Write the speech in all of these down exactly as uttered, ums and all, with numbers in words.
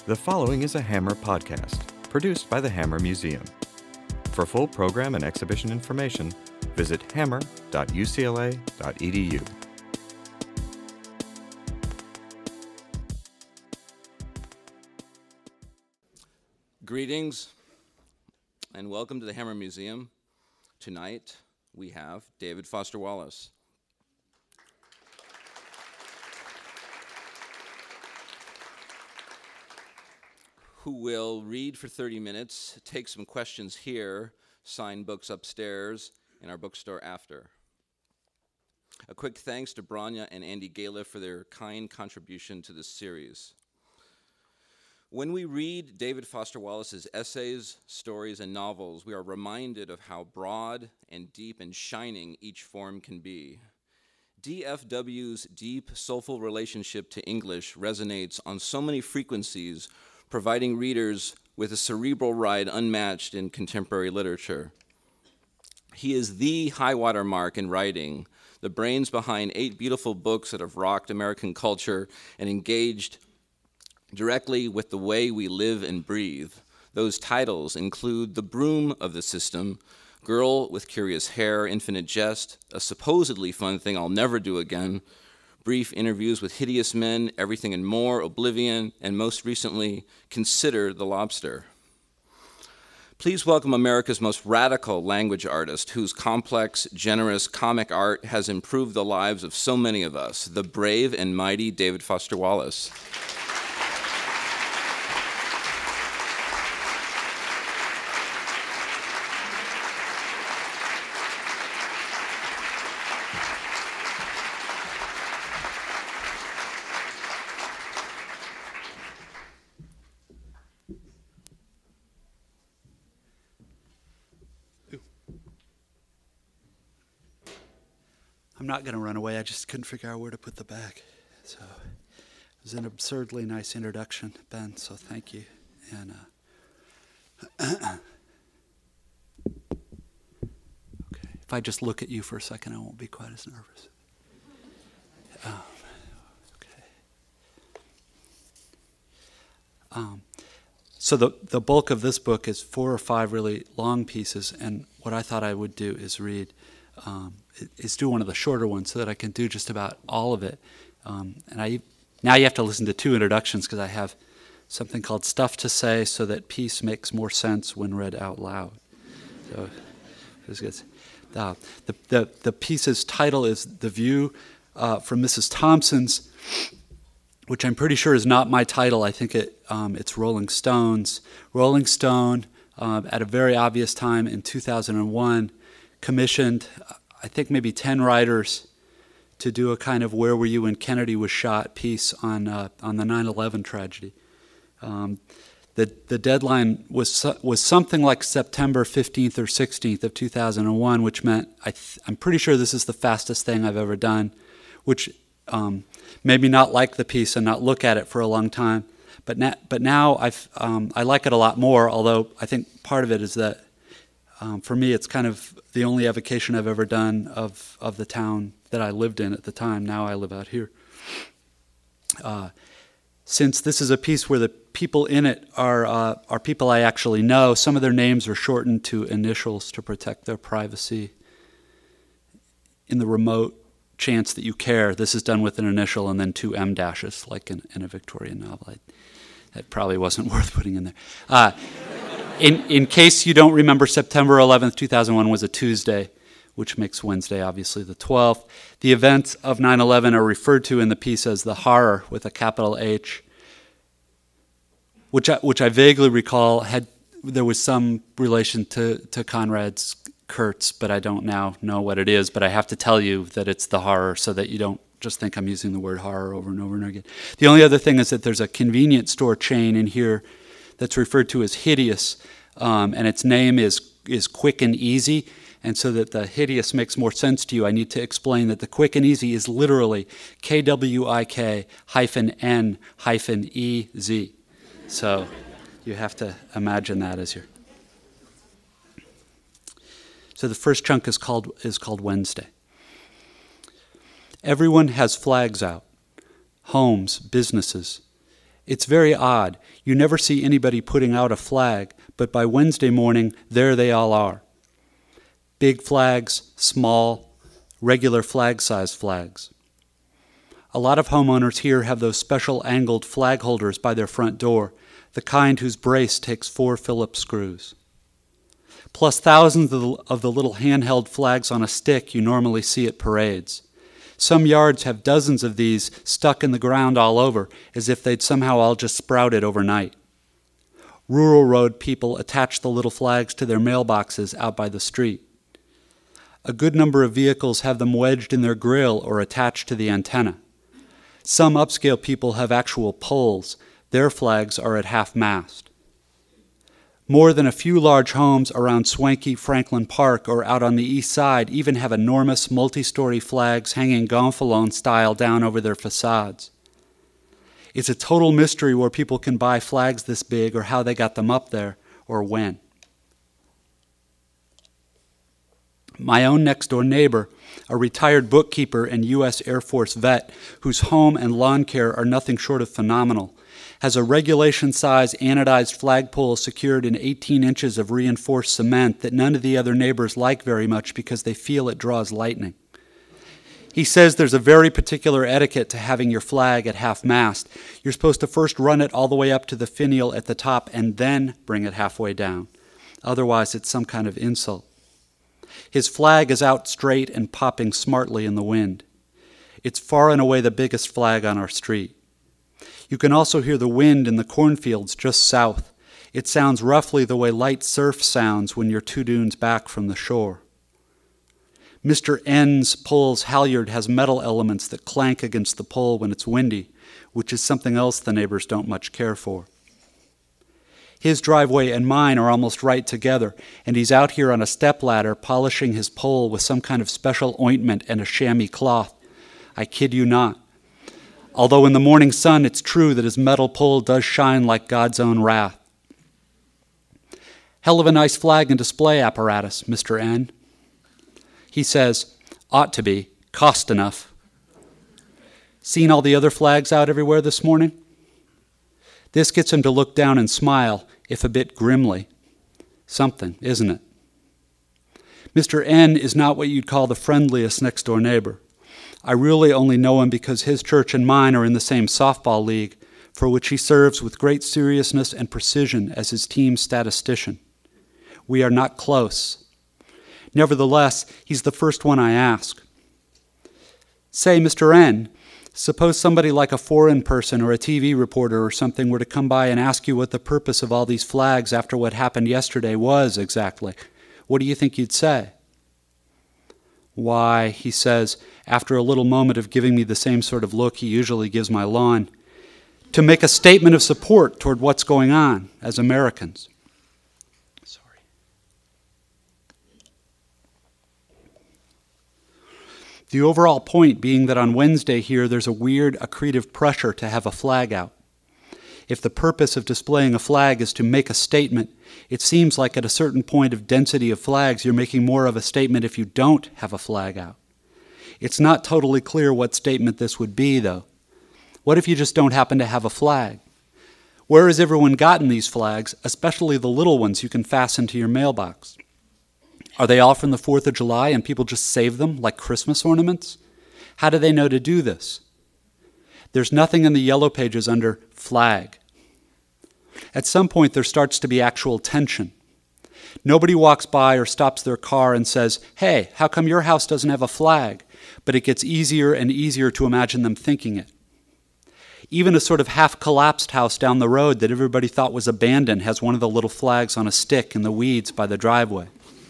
The following is a Hammer podcast, produced by the Hammer Museum. For full program and exhibition information, visit hammer dot u c l a dot e d u. Greetings and welcome to the Hammer Museum. Tonight we have David Foster Wallace. Who will read for thirty minutes, take some questions here, sign books upstairs, in our bookstore after. A quick thanks to Branya and Andy Gala for their kind contribution to this series. When we read David Foster Wallace's essays, stories, and novels, we are reminded of how broad and deep and shining each form can be. D F W's deep, soulful relationship to English resonates on so many frequencies, providing readers with a cerebral ride unmatched in contemporary literature. He is the high-water mark in writing, the brains behind eight beautiful books that have rocked American culture and engaged directly with the way we live and breathe. Those titles include The Broom of the System, Girl with Curious Hair, Infinite Jest, a supposedly fun thing I'll never do again, Brief Interviews with Hideous Men, Everything and More, Oblivion, and most recently, Consider the Lobster. Please welcome America's most radical language artist, whose complex, generous comic art has improved the lives of so many of us, the brave and mighty David Foster Wallace. I'm not going to run away. I just couldn't figure out where to put the bag. So it was an absurdly nice introduction, Ben, so thank you. And uh, okay, if I just look at you for a second, I won't be quite as nervous. Um, okay. Um, so the, the bulk of this book is four or five really long pieces, and what I thought I would do is read Um, is do one of the shorter ones so that I can do just about all of it. Um, and I now you have to listen to two introductions because I have something called Stuff to Say so that peace makes more sense when read out loud. So this gets, uh, the, the, the piece's title is The View uh, from Missus Thompson's, which I'm pretty sure is not my title. I think it um, it's Rolling Stone's. Rolling Stone, uh, at a very obvious time in two thousand one, commissioned, I think maybe ten writers to do a kind of Where Were You When Kennedy Was Shot piece on uh, on the nine eleven tragedy. Um, the the deadline was was something like September fifteenth or sixteenth of two thousand one, which meant I th- I'm pretty sure this is the fastest thing I've ever done, which um, made me not like the piece and not look at it for a long time. But now, but now I've um, I like it a lot more. Although I think part of it is that Um, for me, it's kind of the only evocation I've ever done of, of the town that I lived in at the time. Now I live out here. Uh, since this is a piece where the people in it are uh, are people I actually know, some of their names are shortened to initials to protect their privacy. In the remote chance that you care, this is done with an initial and then two M dashes, like in, in a Victorian novel. I, that probably wasn't worth putting in there. Uh, In, in case you don't remember, September eleventh, two thousand one was a Tuesday, which makes Wednesday obviously the twelfth. The events of nine eleven are referred to in the piece as the horror with a capital H, which I, which I vaguely recall had there was some relation to, to Conrad's Kurtz, but I don't now know what it is. But I have to tell you that it's the horror so that you don't just think I'm using the word horror over and over and over again. The only other thing is that there's a convenience store chain in here that's referred to as Hideous, um, and its name is is Quick and Easy. And so that the Hideous makes more sense to you, I need to explain that the Quick and Easy is literally K W I K hyphen N hyphen E Z. So you have to imagine that as your. So the first chunk is called is called Wednesday. Everyone has flags out, homes, businesses, It's very odd. You never see anybody putting out a flag, but by Wednesday morning, there they all are. Big flags, small, regular flag-size flags. A lot of homeowners here have those special angled flag holders by their front door, the kind whose brace takes four Phillips screws. Plus thousands of the, of the little handheld flags on a stick you normally see at parades. Some yards have dozens of these stuck in the ground all over, as if they'd somehow all just sprouted overnight. Rural road people attach the little flags to their mailboxes out by the street. A good number of vehicles have them wedged in their grill or attached to the antenna. Some upscale people have actual poles. Their flags are at half-mast. More than a few large homes around swanky Franklin Park or out on the east side even have enormous multi-story flags hanging gonfalon style down over their facades. It's a total mystery where people can buy flags this big or how they got them up there or when. My own next-door neighbor, a retired bookkeeper and U S Air Force vet whose home and lawn care are nothing short of phenomenal, has a regulation-size anodized flagpole secured in eighteen inches of reinforced cement that none of the other neighbors like very much because they feel it draws lightning. He says there's a very particular etiquette to having your flag at half-mast. You're supposed to first run it all the way up to the finial at the top and then bring it halfway down. Otherwise, it's some kind of insult. His flag is out straight and popping smartly in the wind. It's far and away the biggest flag on our street. You can also hear the wind in the cornfields just south. It sounds roughly the way light surf sounds when you're two dunes back from the shore. Mister N's pole's halyard has metal elements that clank against the pole when it's windy, which is something else the neighbors don't much care for. His driveway and mine are almost right together, and he's out here on a stepladder polishing his pole with some kind of special ointment and a chamois cloth. I kid you not. Although in the morning sun, it's true that his metal pole does shine like God's own wrath. Hell of a nice flag and display apparatus, Mister N. He says, ought to be, cost enough. Seen all the other flags out everywhere this morning? This gets him to look down and smile, if a bit grimly. Something, isn't it? Mister N is not what you'd call the friendliest next-door neighbor. I really only know him because his church and mine are in the same softball league, for which he serves with great seriousness and precision as his team's statistician. We are not close. Nevertheless, he's the first one I ask. Say, Mister N, suppose somebody like a foreign person or a T V reporter or something were to come by and ask you what the purpose of all these flags after what happened yesterday was exactly. What do you think you'd say? Why, he says, after a little moment of giving me the same sort of look he usually gives my lawn, to make a statement of support toward what's going on as Americans. Sorry. The overall point being that on Wednesday here there's a weird accretive pressure to have a flag out. If the purpose of displaying a flag is to make a statement, it seems like at a certain point of density of flags you're making more of a statement if you don't have a flag out. It's not totally clear what statement this would be, though. What if you just don't happen to have a flag? Where has everyone gotten these flags, especially the little ones you can fasten to your mailbox? Are they all from the fourth of July and people just save them like Christmas ornaments? How do they know to do this? There's nothing in the yellow pages under flag. At some point there starts to be actual tension. Nobody walks by or stops their car and says, hey, how come your house doesn't have a flag? But it gets easier and easier to imagine them thinking it. Even a sort of half-collapsed house down the road that everybody thought was abandoned has one of the little flags on a stick in the weeds by the driveway.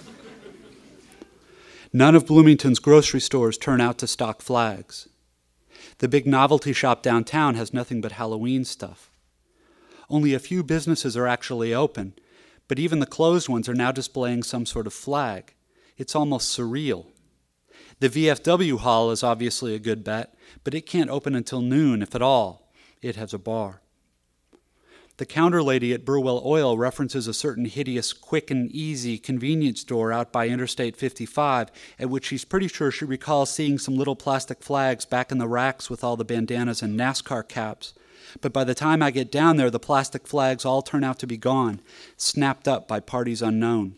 None of Bloomington's grocery stores turn out to stock flags. The big novelty shop downtown has nothing but Halloween stuff. Only a few businesses are actually open, but even the closed ones are now displaying some sort of flag. It's almost surreal. The V F W Hall is obviously a good bet, but it can't open until noon, if at all. It has a bar. The counter lady at Burwell Oil references a certain hideous, quick and easy convenience store out by Interstate fifty-five, at which she's pretty sure she recalls seeing some little plastic flags back in the racks with all the bandanas and NASCAR caps. But by the time I get down there, the plastic flags all turn out to be gone, snapped up by parties unknown.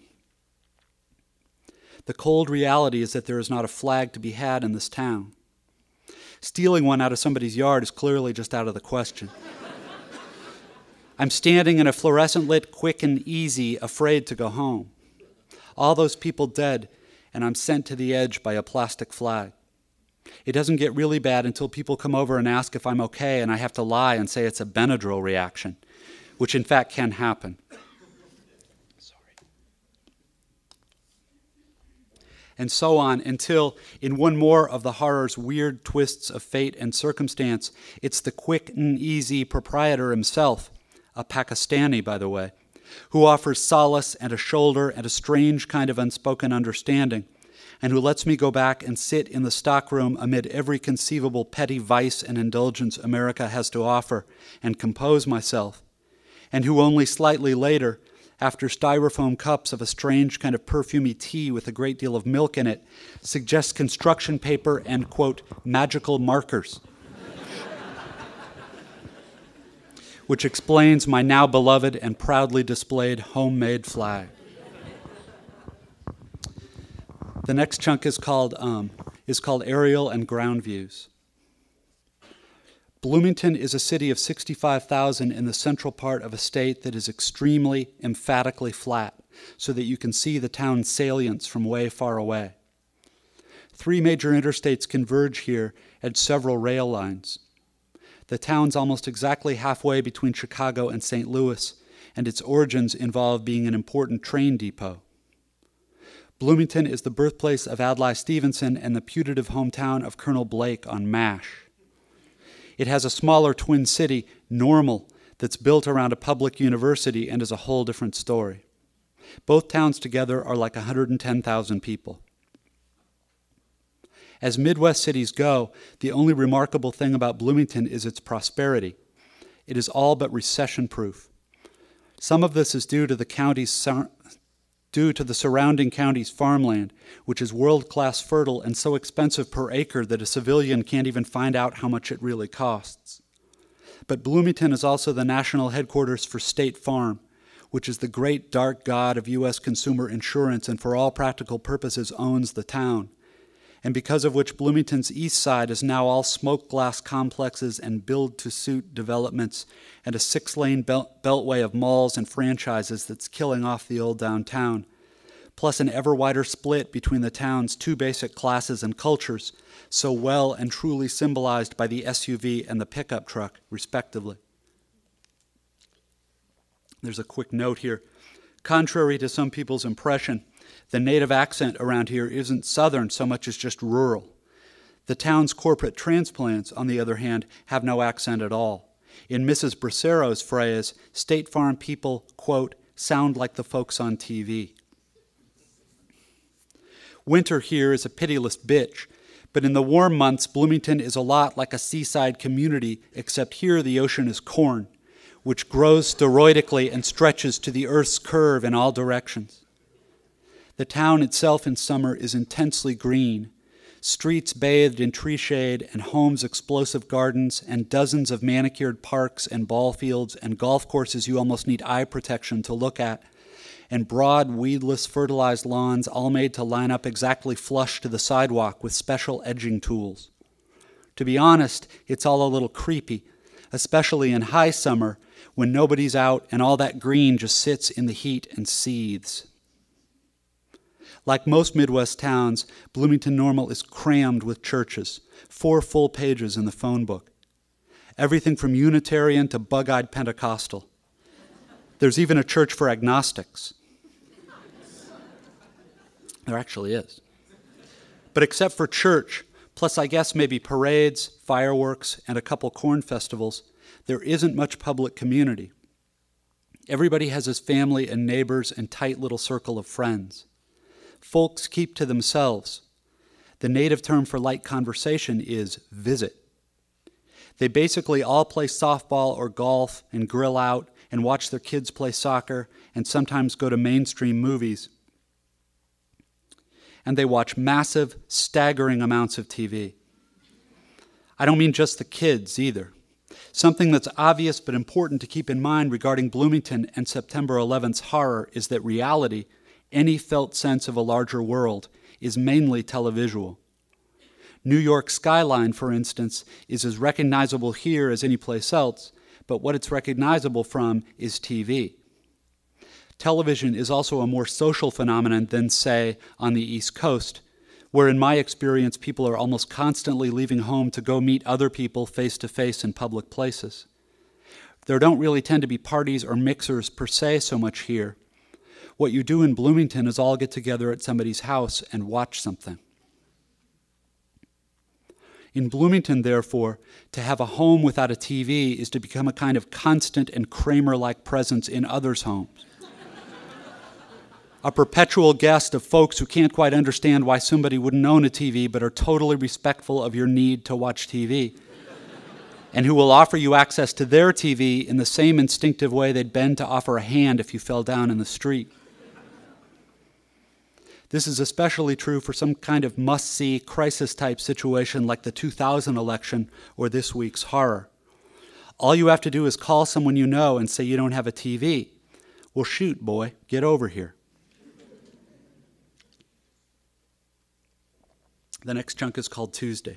The cold reality is that there is not a flag to be had in this town. Stealing one out of somebody's yard is clearly just out of the question. I'm standing in a fluorescent-lit Quick and Easy, afraid to go home. All those people dead, and I'm sent to the edge by a plastic flag. It doesn't get really bad until people come over and ask if I'm okay, and I have to lie and say it's a Benadryl reaction, which in fact can happen. Sorry. And so on until, in one more of the horror's weird twists of fate and circumstance, it's the Quick and Easy proprietor himself, a Pakistani, by the way, who offers solace and a shoulder and a strange kind of unspoken understanding, and who lets me go back and sit in the stockroom amid every conceivable petty vice and indulgence America has to offer and compose myself, and who only slightly later, after styrofoam cups of a strange kind of perfumey tea with a great deal of milk in it, suggests construction paper and, quote, magical markers, which explains my now beloved and proudly displayed homemade flag. The next chunk is called, um, is called Aerial and Ground Views. Bloomington is a city of sixty-five thousand in the central part of a state that is extremely, emphatically flat, so that you can see the town's salients from way far away. Three major interstates converge here and several rail lines. The town's almost exactly halfway between Chicago and Saint Louis, and its origins involve being an important train depot. Bloomington is the birthplace of Adlai Stevenson and the putative hometown of Colonel Blake on MASH. It has a smaller twin city, Normal, that's built around a public university and is a whole different story. Both towns together are like one hundred ten thousand people. As Midwest cities go, the only remarkable thing about Bloomington is its prosperity. It is all but recession-proof. Some of this is due to the county's due to the surrounding county's farmland, which is world-class fertile and so expensive per acre that a civilian can't even find out how much it really costs. But Bloomington is also the national headquarters for State Farm, which is the great dark god of U S consumer insurance and for all practical purposes owns the town, and because of which Bloomington's east side is now all smoke glass complexes and build-to-suit developments and a six-lane belt beltway of malls and franchises that's killing off the old downtown, plus an ever-wider split between the town's two basic classes and cultures, so well and truly symbolized by the S U V and the pickup truck, respectively. There's a quick note here. Contrary to some people's impression, the native accent around here isn't Southern so much as just rural. The town's corporate transplants, on the other hand, have no accent at all. In Missus Bracero's phrase, State Farm people, quote, sound like the folks on T V. Winter here is a pitiless bitch, but in the warm months, Bloomington is a lot like a seaside community, except here the ocean is corn, which grows steroidically and stretches to the earth's curve in all directions. The town itself in summer is intensely green, streets bathed in tree shade and homes explosive gardens and dozens of manicured parks and ball fields and golf courses you almost need eye protection to look at, and broad, weedless, fertilized lawns all made to line up exactly flush to the sidewalk with special edging tools. To be honest, it's all a little creepy, especially in high summer when nobody's out and all that green just sits in the heat and seethes. Like most Midwest towns, Bloomington Normal is crammed with churches, four full pages in the phone book. Everything from Unitarian to bug-eyed Pentecostal. There's even a church for agnostics. There actually is. But except for church, plus I guess maybe parades, fireworks, and a couple corn festivals, there isn't much public community. Everybody has his family and neighbors and tight little circle of friends. Folks keep to themselves. The native term for light conversation is visit. They basically all play softball or golf and grill out and watch their kids play soccer and sometimes go to mainstream movies. And they watch massive, staggering amounts of T V. I don't mean just the kids either. Something that's obvious but important to keep in mind regarding Bloomington and September eleventh's horror is that reality, any felt sense of a larger world, is mainly televisual. New York's skyline, for instance, is as recognizable here as any place else, but what it's recognizable from is T V. Television is also a more social phenomenon than, say, on the East Coast, where in my experience people are almost constantly leaving home to go meet other people face-to-face in public places. There don't really tend to be parties or mixers per se so much here. What you do in Bloomington is all get together at somebody's house and watch something. In Bloomington, therefore, to have a home without a T V is to become a kind of constant and Kramer-like presence in others' homes. A perpetual guest of folks who can't quite understand why somebody wouldn't own a T V but are totally respectful of your need to watch T V, and who will offer you access to their T V in the same instinctive way they'd bend to offer a hand if you fell down in the street. This is especially true for some kind of must-see crisis-type situation like the two thousand election or this week's horror. All you have to do is call someone you know and say you don't have a T V. Well, shoot, boy, get over here. The next chunk is called Tuesday.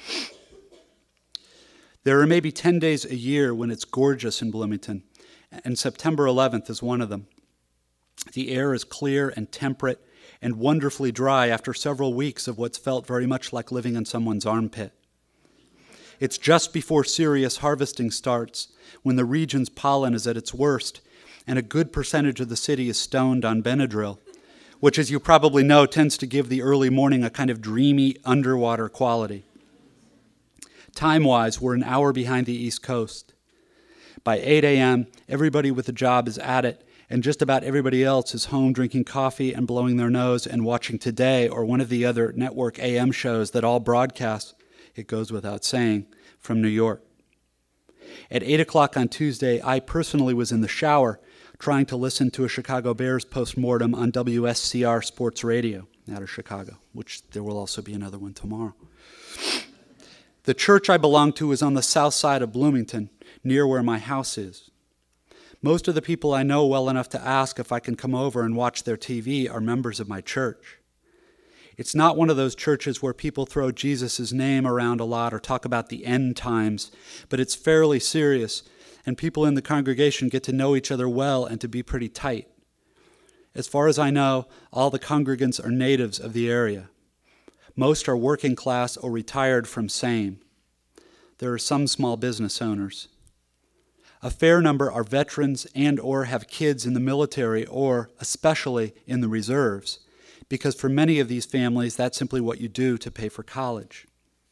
There are maybe ten days a year when it's gorgeous in Bloomington, and September eleventh is one of them. The air is clear and temperate and wonderfully dry after several weeks of what's felt very much like living in someone's armpit. It's just before serious harvesting starts, when the region's pollen is at its worst, and a good percentage of the city is stoned on Benadryl, which, as you probably know, tends to give the early morning a kind of dreamy underwater quality. Time-wise, we're an hour behind the East Coast. By eight a.m., everybody with a job is at it, and just about everybody else is home drinking coffee and blowing their nose and watching Today or one of the other network A M shows that all broadcast, it goes without saying, from New York. At eight o'clock on Tuesday, I personally was in the shower trying to listen to a Chicago Bears postmortem on W S C R Sports Radio out of Chicago, which there will also be another one tomorrow. The church I belong to is on the south side of Bloomington, near where my house is. Most of the people I know well enough to ask if I can come over and watch their T V are members of my church. It's not one of those churches where people throw Jesus' name around a lot or talk about the end times, but it's fairly serious, and people in the congregation get to know each other well and to be pretty tight. As far as I know, all the congregants are natives of the area. Most are working class or retired from same. There are some small business owners. A fair number are veterans and or have kids in the military or, especially, in the reserves, because for many of these families, that's simply what you do to pay for college.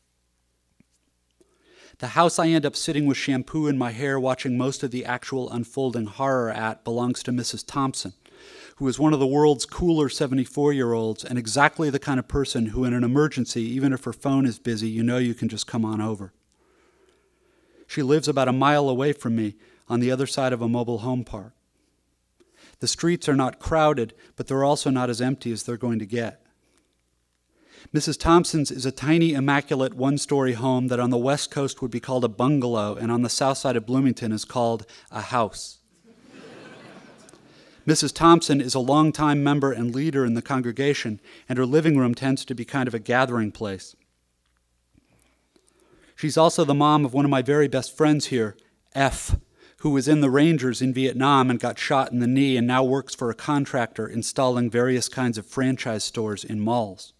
The house I end up sitting with shampoo in my hair watching most of the actual unfolding horror at belongs to Missus Thompson, who is one of the world's cooler seventy-four-year-olds and exactly the kind of person who in an emergency, even if her phone is busy, you know you can just come on over. She lives about a mile away from me on the other side of a mobile home park. The streets are not crowded, but they're also not as empty as they're going to get. Missus Thompson's is a tiny, immaculate one-story home that on the west coast would be called a bungalow and on the south side of Bloomington is called a house. Missus Thompson is a longtime member and leader in the congregation, and her living room tends to be kind of a gathering place. She's also the mom of one of my very best friends here, F, who was in the Rangers in Vietnam and got shot in the knee and now works for a contractor installing various kinds of franchise stores in malls.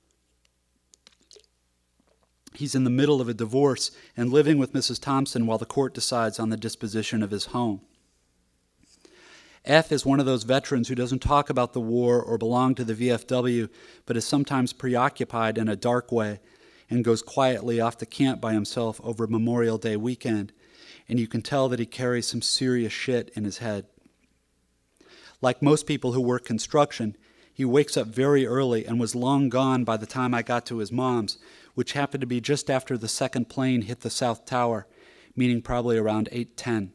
He's in the middle of a divorce and living with Missus Thompson while the court decides on the disposition of his home. F is one of those veterans who doesn't talk about the war or belong to the V F W, but is sometimes preoccupied in a dark way and goes quietly off to camp by himself over Memorial Day weekend, and you can tell that he carries some serious shit in his head. Like most people who work construction, he wakes up very early and was long gone by the time I got to his mom's, which happened to be just after the second plane hit the South Tower, meaning probably around eight ten.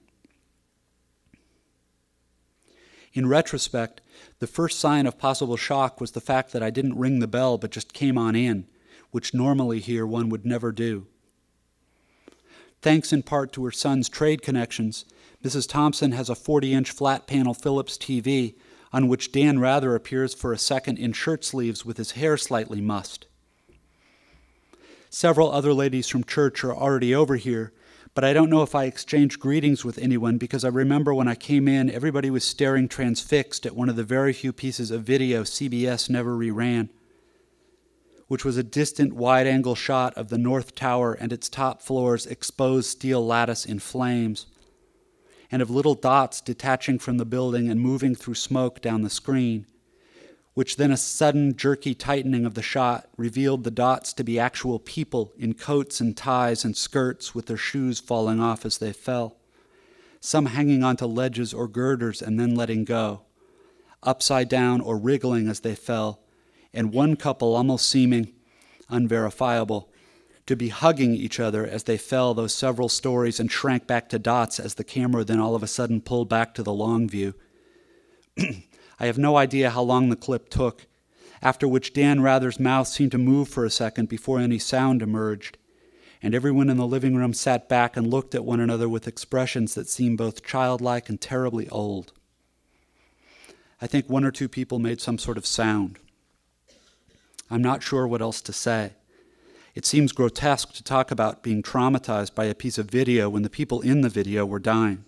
In retrospect, the first sign of possible shock was the fact that I didn't ring the bell but just came on in, which normally here one would never do. Thanks in part to her son's trade connections, Missus Thompson has a forty-inch flat-panel Philips T V on which Dan Rather appears for a second in shirt sleeves with his hair slightly mussed. Several other ladies from church are already over here, but I don't know if I exchanged greetings with anyone because I remember when I came in, everybody was staring transfixed at one of the very few pieces of video C B S never reran, which was a distant wide-angle shot of the North Tower and its top floor's exposed steel lattice in flames, and of little dots detaching from the building and moving through smoke down the screen, which then a sudden jerky tightening of the shot revealed the dots to be actual people in coats and ties and skirts with their shoes falling off as they fell, some hanging onto ledges or girders and then letting go, upside down or wriggling as they fell, and one couple almost seeming, unverifiable, to be hugging each other as they fell those several stories and shrank back to dots as the camera then all of a sudden pulled back to the long view. I have no idea how long the clip took, after which Dan Rather's mouth seemed to move for a second before any sound emerged, and everyone in the living room sat back and looked at one another with expressions that seemed both childlike and terribly old. I think one or two people made some sort of sound. I'm not sure what else to say. It seems grotesque to talk about being traumatized by a piece of video when the people in the video were dying.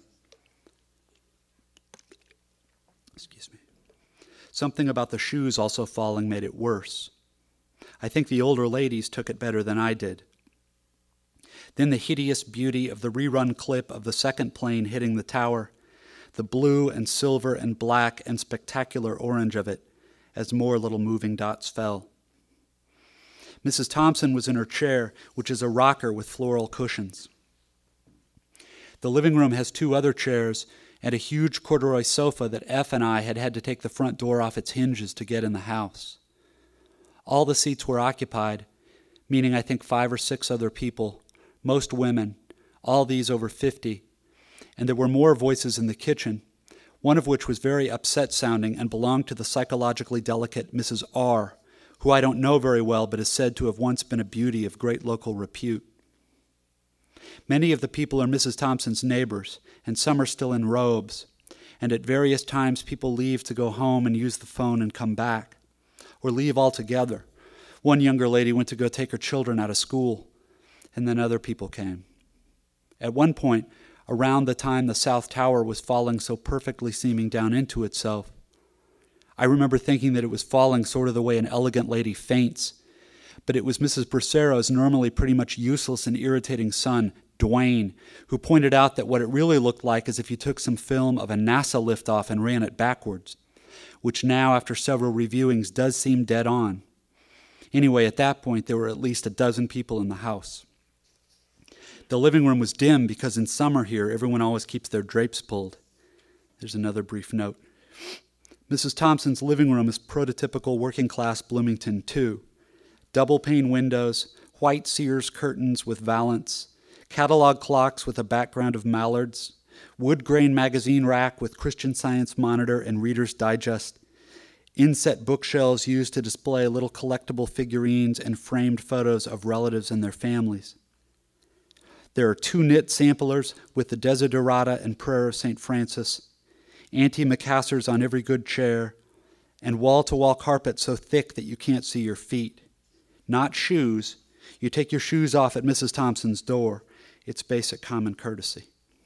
Excuse me. Something about the shoes also falling made it worse. I think the older ladies took it better than I did. Then the hideous beauty of the rerun clip of the second plane hitting the tower, the blue and silver and black and spectacular orange of it, as more little moving dots fell. Missus Thompson was in her chair, which is a rocker with floral cushions. The living room has two other chairs and a huge corduroy sofa that F and I had had to take the front door off its hinges to get in the house. All the seats were occupied, meaning I think five or six other people, most women, all these over fifty, and there were more voices in the kitchen, one of which was very upset-sounding and belonged to the psychologically delicate Missus R., who I don't know very well but is said to have once been a beauty of great local repute. Many of the people are Missus Thompson's neighbors, and some are still in robes, and at various times people leave to go home and use the phone and come back, or leave altogether. One younger lady went to go take her children out of school, and then other people came. At one point, around the time the South Tower was falling so perfectly seeming down into itself, I remember thinking that it was falling sort of the way an elegant lady faints, but it was Missus Bercero's normally pretty much useless and irritating son, Dwayne, who pointed out that what it really looked like is if you took some film of a NASA liftoff and ran it backwards, which now, after several reviewings, does seem dead on. Anyway, at that point, there were at least a dozen people in the house. The living room was dim because in summer here, everyone always keeps their drapes pulled. There's another brief note. Missus Thompson's living room is prototypical working-class Bloomington, too. Double-pane windows, white Sears curtains with valance, catalog clocks with a background of mallards, wood grain magazine rack with Christian Science monitor and Reader's Digest, inset bookshelves used to display little collectible figurines and framed photos of relatives and their families. There are two knit samplers with the Desiderata and Prayer of Saint Francis, anti-macassars on every good chair, and wall-to-wall carpet so thick that you can't see your feet. Not shoes. You take your shoes off at Missus Thompson's door. It's basic common courtesy.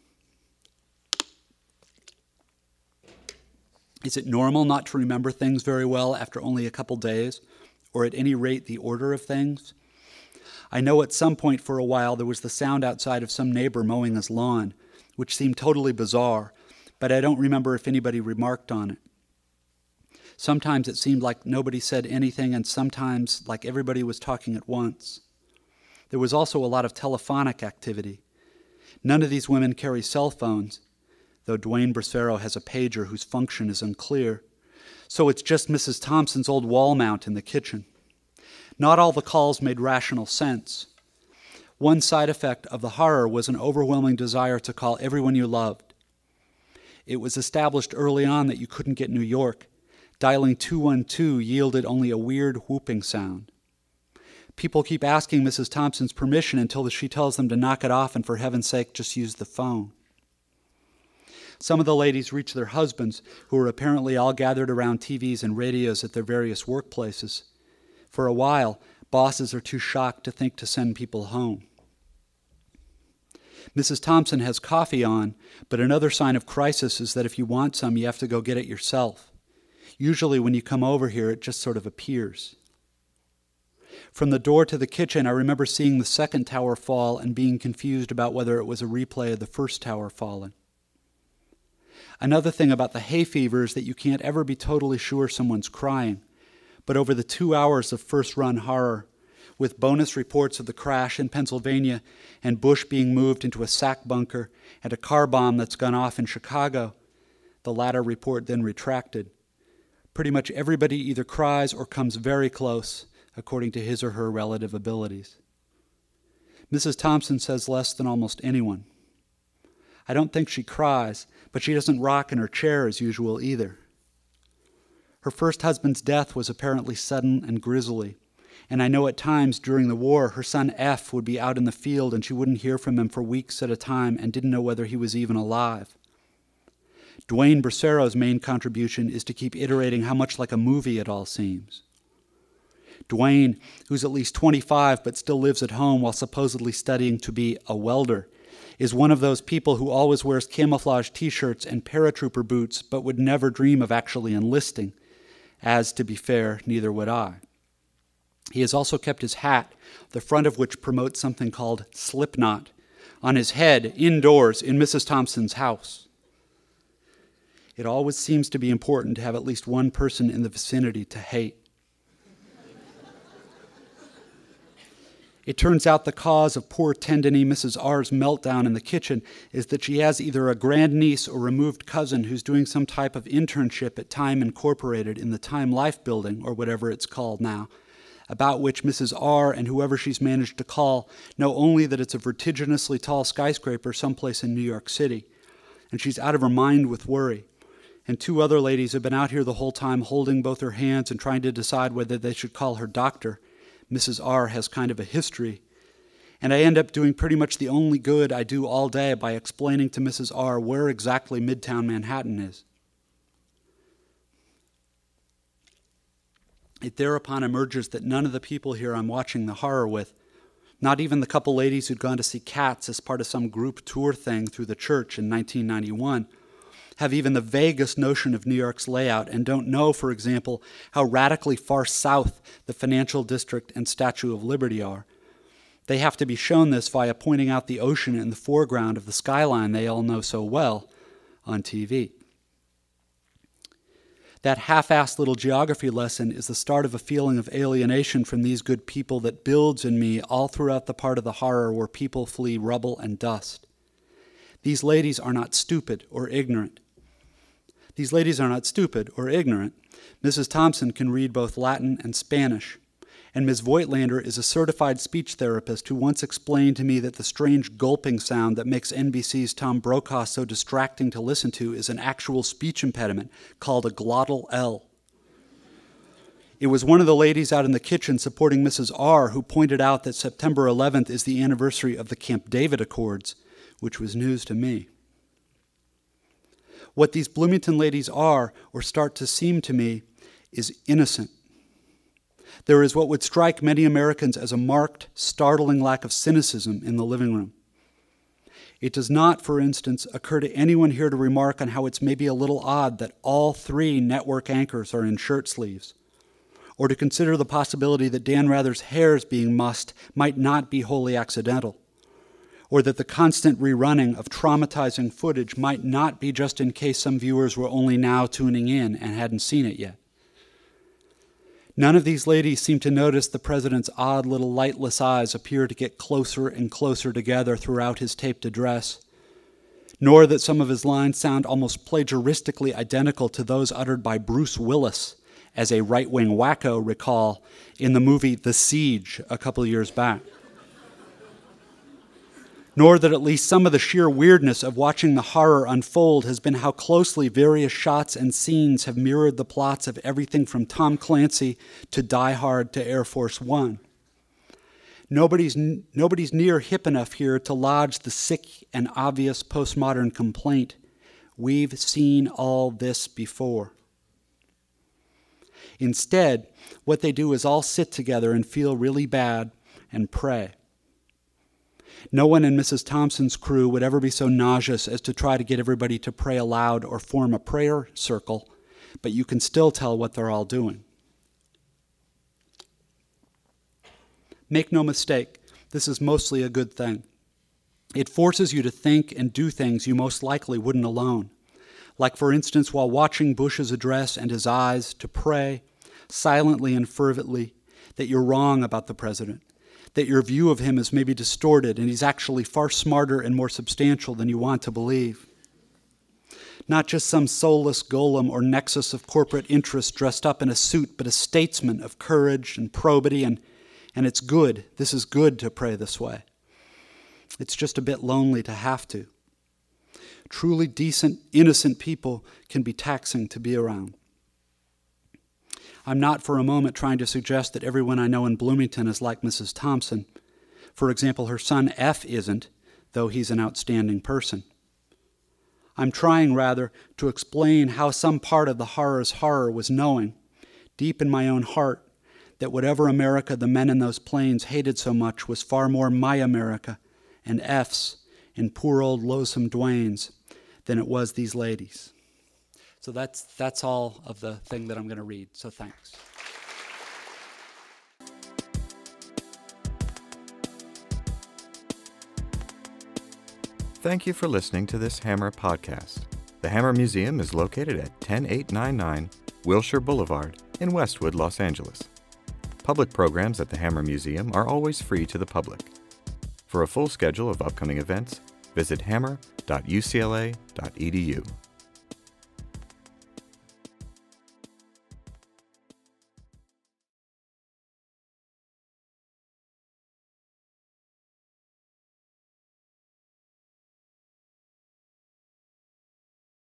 Is it normal not to remember things very well after only a couple days, or at any rate the order of things? I know at some point for a while there was the sound outside of some neighbor mowing his lawn, which seemed totally bizarre, but I don't remember if anybody remarked on it. Sometimes it seemed like nobody said anything, and sometimes like everybody was talking at once. There was also a lot of telephonic activity. None of these women carry cell phones, though Dwayne Bercero has a pager whose function is unclear. So it's just Missus Thompson's old wall mount in the kitchen. Not all the calls made rational sense. One side effect of the horror was an overwhelming desire to call everyone you loved. It was established early on that you couldn't get New York. Dialing two one two yielded only a weird whooping sound. People keep asking Missus Thompson's permission until she tells them to knock it off and for heaven's sake just use the phone. Some of the ladies reach their husbands, who are apparently all gathered around T Vs and radios at their various workplaces. For a while, bosses are too shocked to think to send people home. Missus Thompson has coffee on, but another sign of crisis is that if you want some, you have to go get it yourself. Usually when you come over here, it just sort of appears. From the door to the kitchen, I remember seeing the second tower fall and being confused about whether it was a replay of the first tower falling. Another thing about the hay fever is that you can't ever be totally sure someone's crying, but over the two hours of first-run horror, with bonus reports of the crash in Pennsylvania and Bush being moved into a sack bunker and a car bomb that's gone off in Chicago, the latter report then retracted. Pretty much everybody either cries or comes very close, according to his or her relative abilities. Missus Thompson says less than almost anyone. I don't think she cries, but she doesn't rock in her chair as usual either. Her first husband's death was apparently sudden and grisly, and I know at times during the war her son F would be out in the field and she wouldn't hear from him for weeks at a time and didn't know whether he was even alive. Dwayne Bracero's main contribution is to keep iterating how much like a movie it all seems. Dwayne, who's at least twenty-five but still lives at home while supposedly studying to be a welder, is one of those people who always wears camouflage t-shirts and paratrooper boots but would never dream of actually enlisting, as, to be fair, neither would I. He has also kept his hat, the front of which promotes something called Slipknot, on his head indoors in Missus Thompson's house. It always seems to be important to have at least one person in the vicinity to hate. It turns out the cause of poor tendony Missus R's meltdown in the kitchen is that she has either a grandniece or removed cousin who's doing some type of internship at Time Incorporated in the Time Life building, or whatever it's called now, about which Missus R and whoever she's managed to call know only that it's a vertiginously tall skyscraper someplace in New York City, and she's out of her mind with worry. And two other ladies have been out here the whole time holding both her hands and trying to decide whether they should call her doctor. Missus R has kind of a history. And I end up doing pretty much the only good I do all day by explaining to Missus R where exactly Midtown Manhattan is. It thereupon emerges that none of the people here I'm watching the horror with, not even the couple ladies who'd gone to see Cats as part of some group tour thing through the church in nineteen ninety-one, have even the vaguest notion of New York's layout and don't know, for example, how radically far south the Financial District and Statue of Liberty are. They have to be shown this via pointing out the ocean in the foreground of the skyline they all know so well on T V. That half-assed little geography lesson is the start of a feeling of alienation from these good people that builds in me all throughout the part of the horror where people flee rubble and dust. These ladies are not stupid or ignorant. These ladies are not stupid or ignorant. Missus Thompson can read both Latin and Spanish, and Miz Voigtlander is a certified speech therapist who once explained to me that the strange gulping sound that makes N B C's Tom Brokaw so distracting to listen to is an actual speech impediment called a glottal L. It was one of the ladies out in the kitchen supporting Missus R who pointed out that September eleventh is the anniversary of the Camp David Accords, which was news to me. What these Bloomington ladies are, or start to seem to me, is innocent. There is what would strike many Americans as a marked, startling lack of cynicism in the living room. It does not, for instance, occur to anyone here to remark on how it's maybe a little odd that all three network anchors are in shirt sleeves, or to consider the possibility that Dan Rather's hairs being mussed might not be wholly accidental, or that the constant rerunning of traumatizing footage might not be just in case some viewers were only now tuning in and hadn't seen it yet. None of these ladies seem to notice the president's odd little lightless eyes appear to get closer and closer together throughout his taped address, nor that some of his lines sound almost plagiaristically identical to those uttered by Bruce Willis, as a right-wing wacko recall, in the movie The Siege a couple years back. Nor that at least some of the sheer weirdness of watching the horror unfold has been how closely various shots and scenes have mirrored the plots of everything from Tom Clancy to Die Hard to Air Force One. Nobody's, nobody's near hip enough here to lodge the sick and obvious postmodern complaint. We've seen all this before. Instead, what they do is all sit together and feel really bad and pray. No one in Missus Thompson's crew would ever be so nauseous as to try to get everybody to pray aloud or form a prayer circle, but you can still tell what they're all doing. Make no mistake, this is mostly a good thing. It forces you to think and do things you most likely wouldn't alone. Like, for instance, while watching Bush's address and his eyes, to pray, silently and fervently, that you're wrong about the president, that your view of him is maybe distorted and he's actually far smarter and more substantial than you want to believe. Not just some soulless golem or nexus of corporate interest dressed up in a suit, but a statesman of courage and probity, and, and it's good. This is good to pray this way. It's just a bit lonely to have to. Truly decent, innocent people can be taxing to be around. I'm not for a moment trying to suggest that everyone I know in Bloomington is like Missus Thompson. For example, her son F isn't, though he's an outstanding person. I'm trying, rather, to explain how some part of the horror's horror was knowing, deep in my own heart, that whatever America the men in those planes hated so much was far more my America and F's and poor old loathsome Dwayne's than it was these ladies. So that's, that's all of the thing that I'm going to read, so thanks. Thank you for listening to this Hammer podcast. The Hammer Museum is located at ten eight nine nine Wilshire Boulevard in Westwood, Los Angeles. Public programs at the Hammer Museum are always free to the public. For a full schedule of upcoming events, visit hammer dot U C L A dot E D U.